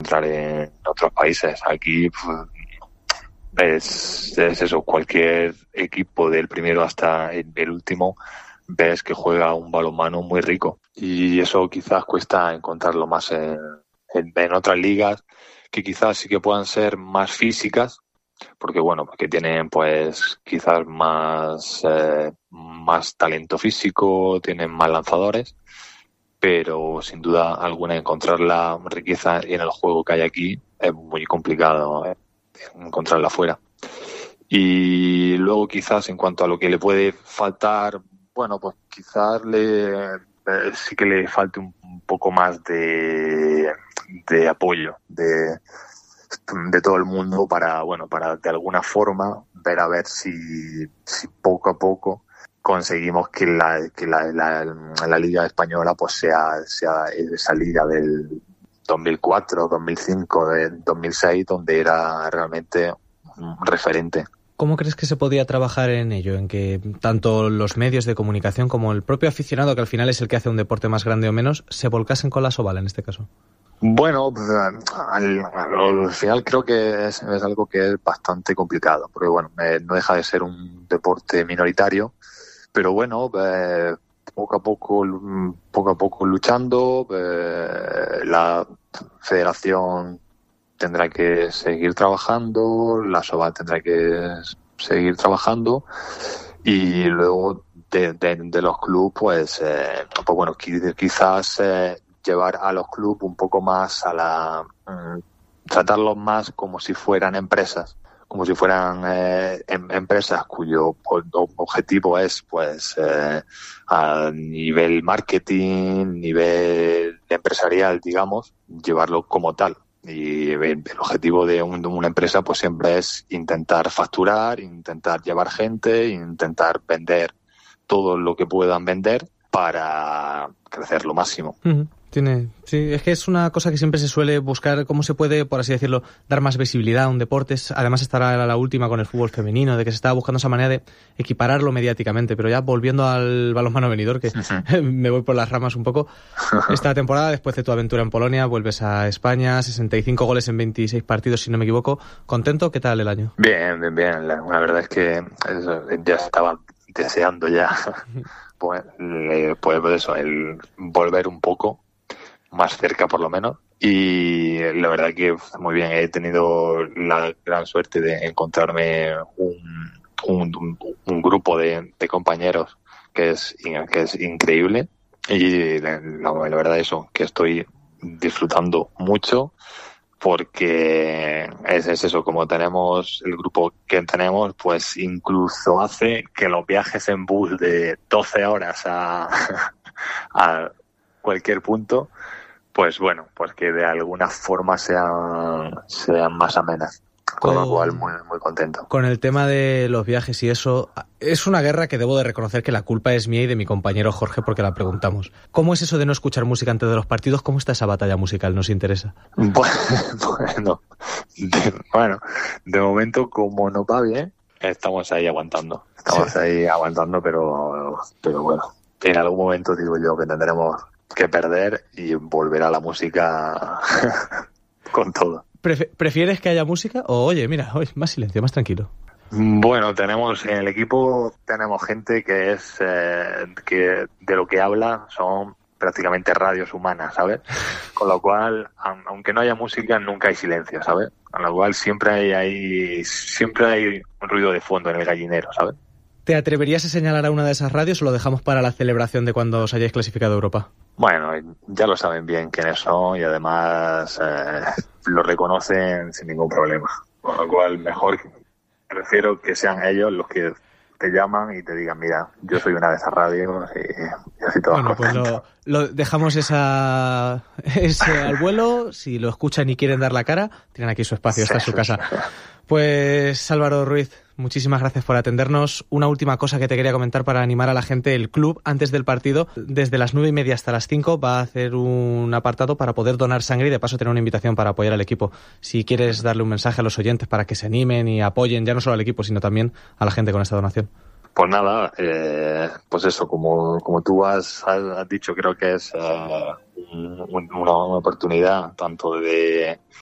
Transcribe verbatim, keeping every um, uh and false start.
encontrar en otros países. Aquí pues, es, es eso, cualquier equipo del primero hasta el, el último ves que juega un balonmano muy rico, y eso quizás cuesta encontrarlo más en, en, en otras ligas que quizás sí que puedan ser más físicas, porque bueno, porque tienen pues quizás más eh, más talento físico, tienen más lanzadores, pero sin duda alguna encontrar la riqueza en el juego que hay aquí es muy complicado, eh, encontrarla fuera. Y luego quizás en cuanto a lo que le puede faltar, bueno, pues quizás le eh, sí que le falte un, un poco más de, de apoyo de, de todo el mundo para, bueno, para de alguna forma ver a ver si, si poco a poco conseguimos que la, que la, la, la Liga Española pues sea, sea esa liga del dos mil cuatro, dos mil cinco, del dos mil seis, donde era realmente un referente. ¿Cómo crees que se podía trabajar en ello? En que tanto los medios de comunicación como el propio aficionado, que al final es el que hace un deporte más grande o menos, se volcasen con la Asobal en este caso. Bueno, pues, al, al final creo que es, es algo que es bastante complicado, porque bueno, eh, no deja de ser un deporte minoritario, pero bueno, eh, poco a poco, poco a poco luchando, eh, la federación tendrá que seguir trabajando, la Asobal tendrá que seguir trabajando, y luego de, de, de los clubes, pues, eh, pues bueno, quizás eh, llevar a los clubes un poco más a la... Mm, tratarlos más como si fueran empresas, como si fueran eh, em, empresas cuyo objetivo es, pues, eh, a nivel marketing, nivel empresarial, digamos, llevarlo como tal. Y el objetivo de, un, de una empresa pues siempre es intentar facturar, intentar llevar gente, intentar vender todo lo que puedan vender para crecer lo máximo. Uh-huh. Tiene, sí, es que es una cosa que siempre se suele buscar, cómo se puede, por así decirlo, dar más visibilidad a un deporte. Además estará la, la última con el fútbol femenino, de que se estaba buscando esa manera de equipararlo mediáticamente. Pero ya volviendo al balonmano venidor, que uh-huh. me voy por las ramas un poco, esta temporada, después de tu aventura en Polonia, vuelves a España, sesenta y cinco goles en veintiséis partidos, si no me equivoco. ¿Contento? ¿Qué tal el año? Bien, bien, bien. La, la verdad es que eso, ya estaba deseando ya pues, pues eso, el volver un poco más cerca por lo menos, y la verdad que muy bien, he tenido la gran suerte de encontrarme un, un, un grupo de, de compañeros que es, que es increíble, y la, la, la verdad eso, que estoy disfrutando mucho, porque es, es eso, como tenemos el grupo que tenemos, pues incluso hace que los viajes en bus de doce horas a, a cualquier punto, pues bueno, pues que de alguna forma sean, sean más amenas. Con lo cual muy, muy contento. Con el tema de los viajes y eso, es una guerra que debo de reconocer que la culpa es mía y de mi compañero Jorge, porque la preguntamos. ¿Cómo es eso de no escuchar música antes de los partidos? ¿Cómo está esa batalla musical? Nos interesa. Bueno, de, bueno, de momento como nos va bien, estamos ahí aguantando. Estamos sí. ahí aguantando, pero, pero bueno, en algún momento digo yo que tendremos que perder y volver a la música con todo. ¿Prefieres que haya música? O oye, mira, hoy más silencio, más tranquilo. Bueno, tenemos en el equipo tenemos gente que es eh, que de lo que habla son prácticamente radios humanas, ¿sabes? Con lo cual, aunque no haya música, nunca hay silencio, ¿sabes? Con lo cual siempre hay, hay siempre hay un ruido de fondo en el gallinero, ¿sabes? ¿Te atreverías a señalar a una de esas radios o lo dejamos para la celebración de cuando os hayáis clasificado a Europa? Bueno, ya lo saben bien quiénes son y además eh, lo reconocen sin ningún problema. Con lo cual, mejor, prefiero que sean ellos los que te llaman y te digan, mira, yo soy una de esas radios y, y así todos Bueno, pues lo, lo dejamos esa, ese al vuelo. Si lo escuchan y quieren dar la cara, tienen aquí su espacio, esta es su casa. Pues Álvaro Ruiz, muchísimas gracias por atendernos. Una última cosa que te quería comentar para animar a la gente. El club, antes del partido, desde las nueve y media hasta las cinco, va a hacer un apartado para poder donar sangre y de paso tener una invitación para apoyar al equipo. Si quieres darle un mensaje a los oyentes para que se animen y apoyen ya no solo al equipo, sino también a la gente con esta donación. Pues nada, eh, pues eso, como, como tú has, has dicho, creo que es uh, un, una, una oportunidad tanto de